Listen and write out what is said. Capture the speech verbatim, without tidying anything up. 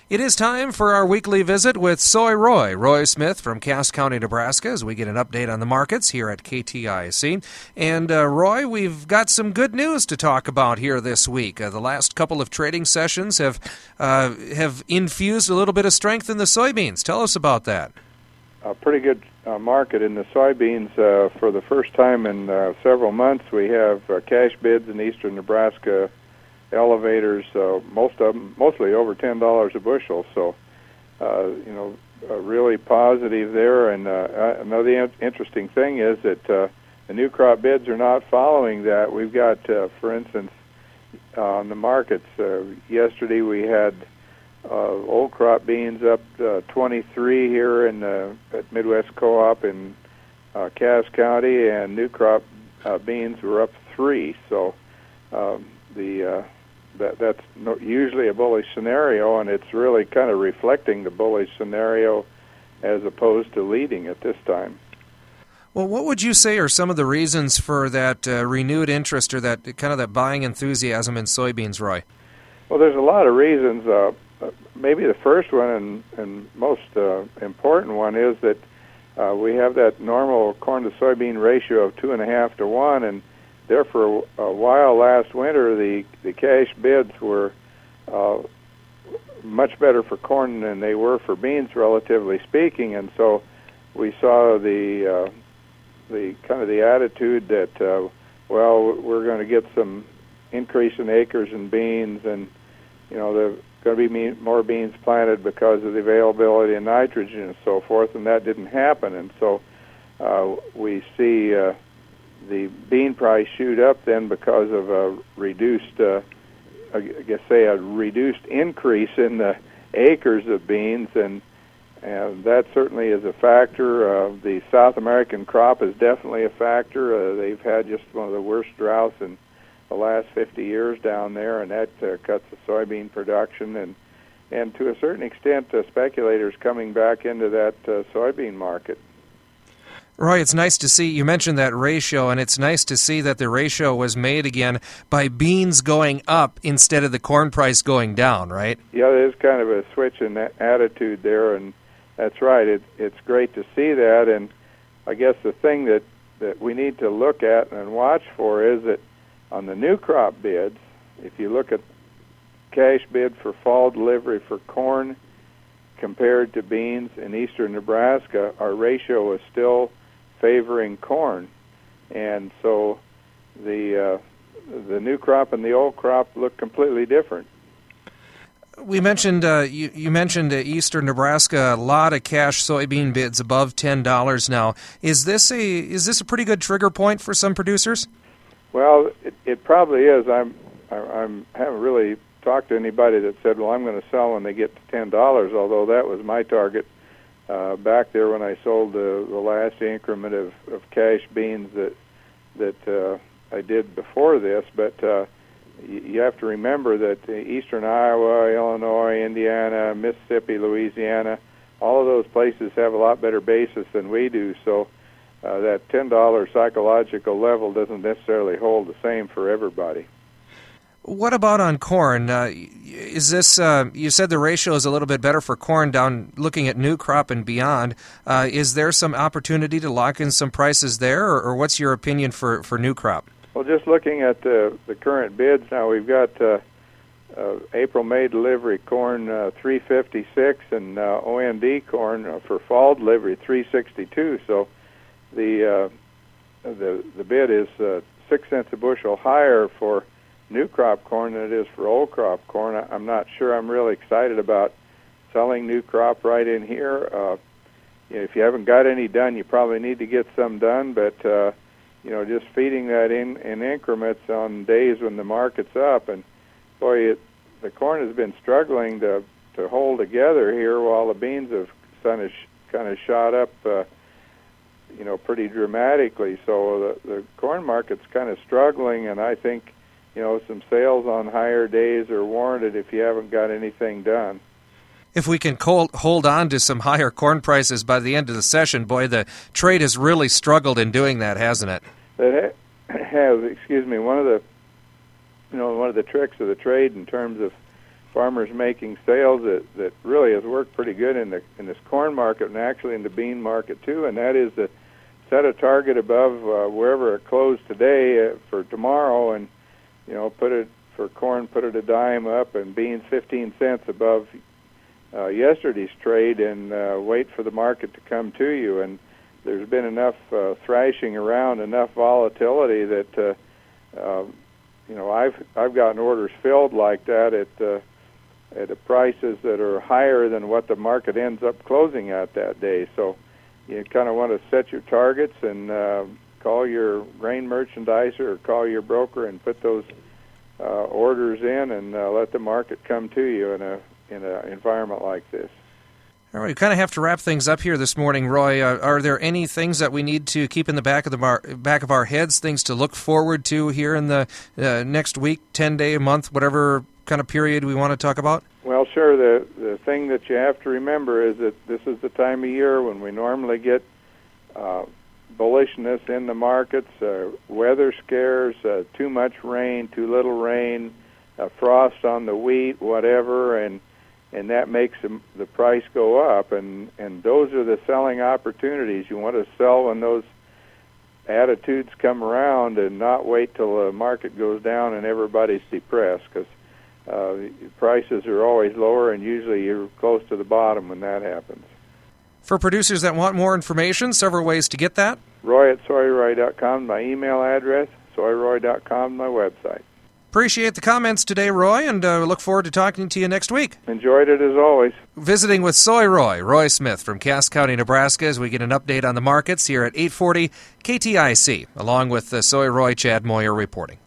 It is time for our weekly visit with Soy Roy, Roy Smith from Cass County, Nebraska, as we get an update on the markets here at K T I C. And uh, Roy, we've got some good news to talk about here this week. Uh, the last couple of trading sessions have uh, have infused a little bit of strength in the soybeans. Tell us about that. A pretty good uh, market in the soybeans. Uh, for the first time in uh, several months, we have uh, cash bids in eastern Nebraska elevators, uh, most of them, mostly over ten dollars a bushel. So, uh, you know, uh, really positive there. And uh, another in- interesting thing is that uh, the new crop bids are not following that. We've got, uh, for instance, on the markets, uh, yesterday we had uh, old crop beans up uh, twenty-three here in uh, at Midwest Co-op in uh, Cass County, and new crop uh, beans were up three. So um, the uh, That, that's no, usually a bullish scenario, and it's really kind of reflecting the bullish scenario as opposed to leading at this time. Well, what would you say are some of the reasons for that uh, renewed interest or that kind of that buying enthusiasm in soybeans, Roy? Well, there's a lot of reasons. Uh, maybe the first one and, and most uh, important one is that uh, we have that normal corn to soybean ratio of two and a half to one, and there for a while last winter, the, the cash bids were uh, much better for corn than they were for beans, relatively speaking, and so we saw the uh, the kind of the attitude that uh, well, we're going to get some increase in acres in beans, and you know there's going to be more beans planted because of the availability of nitrogen and so forth, and that didn't happen, and so uh, we see. Uh, the bean price shoot up then because of a reduced, uh, I guess say a reduced increase in the acres of beans, and and that certainly is a factor. Uh, the South American crop is definitely a factor. Uh, they've had just one of the worst droughts in the last fifty years down there, and that uh, cuts the soybean production, and and to a certain extent, uh, speculators coming back into that uh, soybean market. Roy, it's nice to see, you mentioned that ratio, and it's nice to see that the ratio was made again by beans going up instead of the corn price going down, right? Yeah, there's kind of a switch in that attitude there, and that's right. It, it's great to see that, and I guess the thing that, that we need to look at and watch for is that on the new crop bids, if you look at cash bid for fall delivery for corn compared to beans in eastern Nebraska, our ratio is still favoring corn, and so the uh, the new crop and the old crop look completely different. We mentioned uh, you, you mentioned uh, eastern Nebraska, a lot of cash soybean bids above ten dollars now. Is this a is this a pretty good trigger point for some producers? Well, it, it probably is. I'm I I'm, haven't really talked to anybody that said, "Well, I'm going to sell when they get to ten dollars." Although that was my target. Uh, back there when I sold the, the last increment of, of cash beans that that uh, I did before this, but uh, you, you have to remember that eastern Iowa, Illinois, Indiana, Mississippi, Louisiana, all of those places have a lot better basis than we do, so uh, that ten dollars psychological level doesn't necessarily hold the same for everybody. What about on corn? Uh, is this, uh, you said the ratio is a little bit better for corn down looking at new crop and beyond. Uh, is there some opportunity to lock in some prices there, or, or what's your opinion for, for new crop? Well, just looking at the, the current bids now, we've got uh, uh, April-May delivery corn uh, three fifty-six and uh, O M D corn uh, for fall delivery three sixty-two. So the uh, the the bid is uh, six cents a bushel higher for new crop corn than it is for old crop corn. I'm not sure I'm really excited about selling new crop right in here. Uh, you know, if you haven't got any done, you probably need to get some done, but uh, you know, just feeding that in, in increments on days when the market's up. And boy, it, the corn has been struggling to to hold together here while the beans have kind of kind of shot up, uh, you know, pretty dramatically. So the, the corn market's kind of struggling, and I think, you know, some sales on higher days are warranted if you haven't got anything done. If we can hold on to some higher corn prices by the end of the session, boy, the trade has really struggled in doing that, hasn't it? It has. Excuse me. One of the, you know, one of the tricks of the trade in terms of farmers making sales that, that really has worked pretty good in the in this corn market and actually in the bean market too, and that is to set a target above uh, wherever it closed today uh, for tomorrow, and you know put it for corn, put it a dime up, and beans fifteen cents above uh, yesterday's trade, and uh, wait for the market to come to you. And there's been enough uh, thrashing around, enough volatility that uh, uh, you know I've I've gotten orders filled like that at uh, at the prices that are higher than what the market ends up closing at that day. So you kind of want to set your targets and uh, call your grain merchandiser or call your broker and put those uh, orders in, and uh, let the market come to you in a in an environment like this. All right, we kind of have to wrap things up here this morning, Roy. Uh, are there any things that we need to keep in the back of the mar- back of our heads, things to look forward to here in the uh, next week, ten day, month, whatever kind of period we want to talk about? Well, sure. The the thing that you have to remember is that this is the time of year when we normally get uh, bullishness in the markets, uh, weather scares, uh, too much rain, too little rain, uh, frost on the wheat, whatever, and and that makes the, the price go up. And, and those are the selling opportunities. You want to sell when those attitudes come around and not wait till the market goes down and everybody's depressed, because Uh, prices are always lower, and usually you're close to the bottom when that happens. For producers that want more information, several ways to get that. Roy at soy roy dot com, my email address, soy roy dot com, my website. Appreciate the comments today, Roy, and uh, look forward to talking to you next week. Enjoyed it as always. Visiting with Soy Roy, Roy Smith from Cass County, Nebraska, as we get an update on the markets here at eight forty K T I C, along with uh, Soy Roy, Chad Moyer reporting.